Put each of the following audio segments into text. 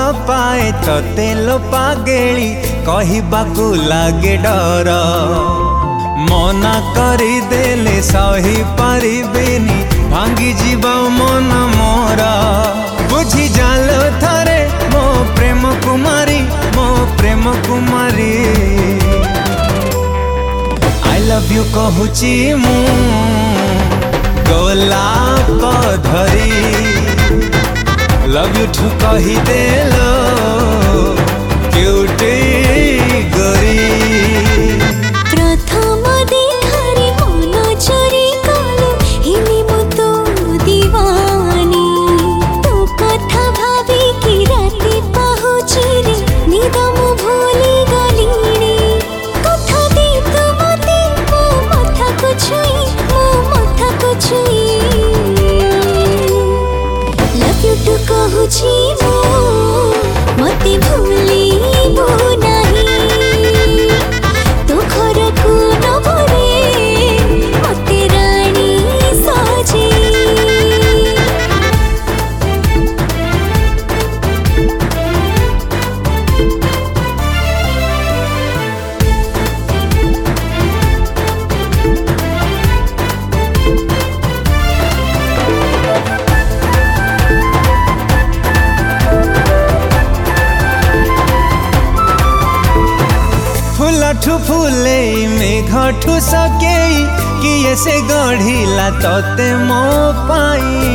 पाए तते लो पागेली कहिबाकू लागे डर मना करी देले सही पारिबेनी भांगी जीव मन मोर बुझी जालो थरे मो प्रेम कुमारी आई लव यू कहूची मु गोलाप धरी लव यू ठू कही देलो क्यूटी गोरी प्रथम देखारे मन चोरी कलु हिनी मु तो दीवानी तो कथा भावी कि राति पहुँची रे निद मु भूली गलीनी कथा दे तू मते मो माथा को छुई लव यू टू कहूची मो मते भूलिबो नाही तो घर को न भरे मते रानी सजे फूलठू फूले मेघठू सके किए से गढ़िला तते मो पाई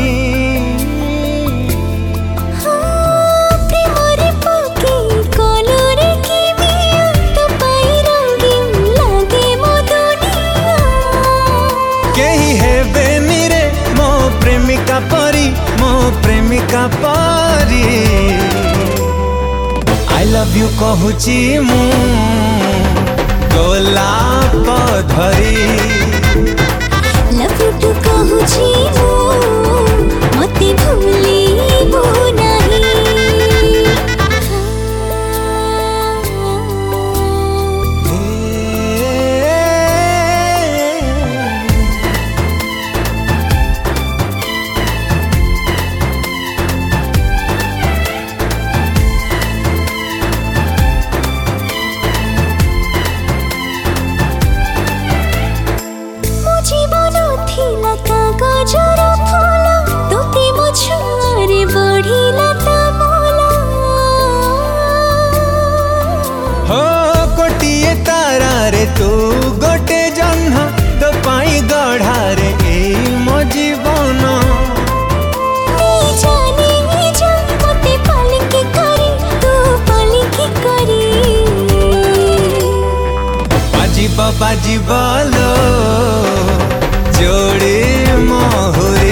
प्रेमरे पके कलरे की मिया तो पाई रंगीन लागे मो दुनिया केही हेबे निरे मो प्रेमिका परी आई लव यू कहूची मु गोलाप धरी लव यू टू कहूची मो मते भूलिबो नाही जीवन थिला कागजर फूल तोते मो छुआरे बढ़िला ता मोला हो गोटिए तारा रे तू गोटे जन्ह तो पाई गढ़ा रे ए मो जीवन नी जान मते पालिके करी तू पालिके करी बाजी लो जोड़े मोहरे